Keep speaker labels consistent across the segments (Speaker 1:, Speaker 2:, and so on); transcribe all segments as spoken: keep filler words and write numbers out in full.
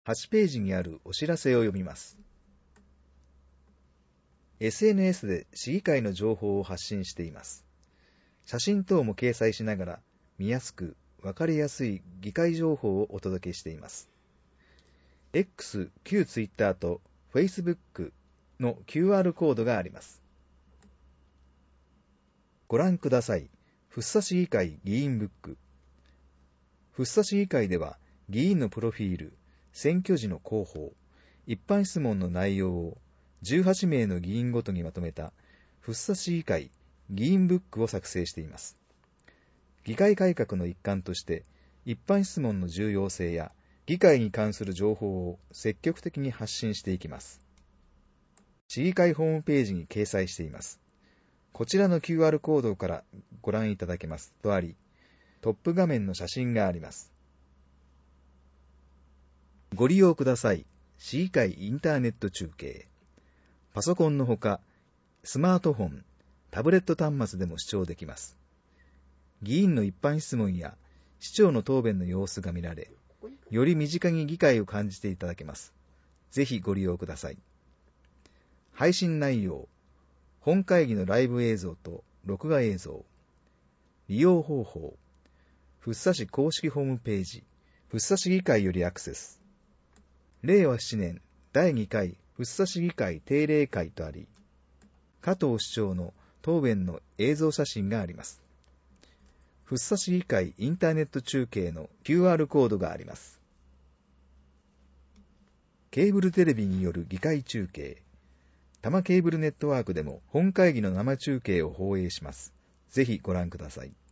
Speaker 1: はちページにあるお知らせを読みます。エスエヌエス で市議会の情報を発信しています。写真等も掲載しながら見やすくわかりやすい議会情報をお届けしています。X、旧 Twitter と Facebook の キューアール コードがあります。ご覧ください。福生市議会議員ブック。福生市議会では議員のプロフィール、選挙時の広報、一般質問の内容をじゅうはちめいの議員ごとにまとめた福生市議会議員ブックを作成しています。議会改革の一環として一般質問の重要性や議会に関する情報を積極的に発信していきます。市議会ホームページに掲載しています。こちらの キューアール コードからご覧いただけますとあり、トップ画面の写真があります。ご利用ください。市議会インターネット中継。パソコンのほか、スマートフォン、タブレット端末でも視聴できます。議員の一般質問や市長の答弁の様子が見られ、より身近に議会を感じていただけます。ぜひご利用ください。配信内容、本会議のライブ映像と録画映像、利用方法、福生市公式ホームページ、福生市議会よりアクセス。れいわしちねんだいにかい福生市議会定例会とあり、加藤市長の答弁の映像写真があります。福生市議会インターネット中継の キューアール コードがあります。ケーブルテレビによる議会中継、多摩ケーブルネットワークでも本会議の生中継を放映します。ぜひご覧ください。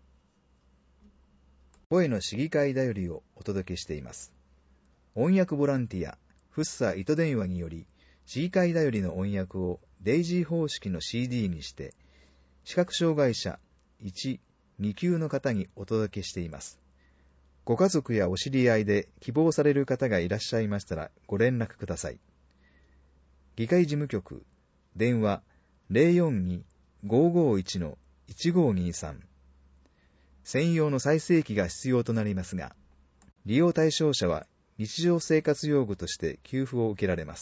Speaker 1: 声の市議会だよりをお届けしています。音訳ボランティア、福生糸電話により、市議会だよりの音訳をデイジー方式の シーディー にして、視覚障害者いち、に級の方にお届けしています。ご家族やお知り合いで希望される方がいらっしゃいましたらご連絡ください。議会事務局、電話 ゼロよんに ごーごーいち のいちごーにーさん。専用の再生機が必要となりますが、利用対象者は日常生活用具として給付を受けられます。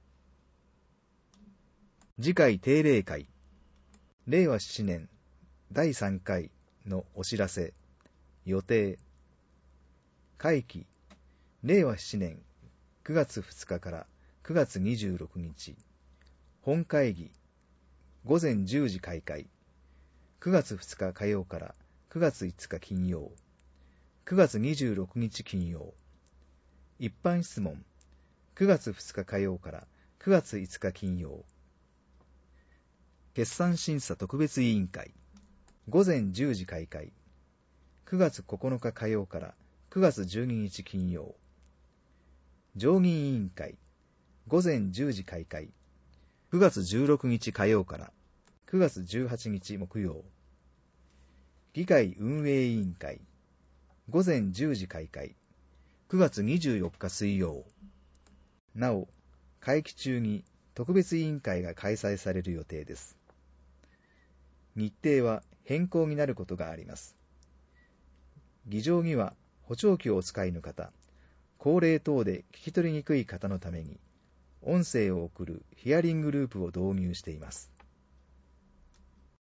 Speaker 1: 次回定例会、れいわしちねんだいさんかいのお知らせ、予定、会期、れいわしちねんくがつふつかからくがつにじゅうろくにち、本会議、ごぜんじゅうじ開会、くがつふつか火曜からくがついつか金曜、くがつにじゅうろくにち金曜、一般質問、くがつふつか火曜からくがついつか金曜、決算審査特別委員会、ごぜんじゅうじ開会、くがつここのか火曜からくがつじゅうににち金曜、常任委員会、ごぜんじゅうじ開会、くがつじゅうろくにち火曜からくがつじゅうはちにち木曜、議会運営委員会、ごぜんじゅうじ開会、くがつにじゅうよっか水曜。なお、会期中に特別委員会が開催される予定です。日程は変更になることがあります。議場には補聴器をお使いの方、高齢等で聞き取りにくい方のために、音声を送るヒアリングループを導入しています。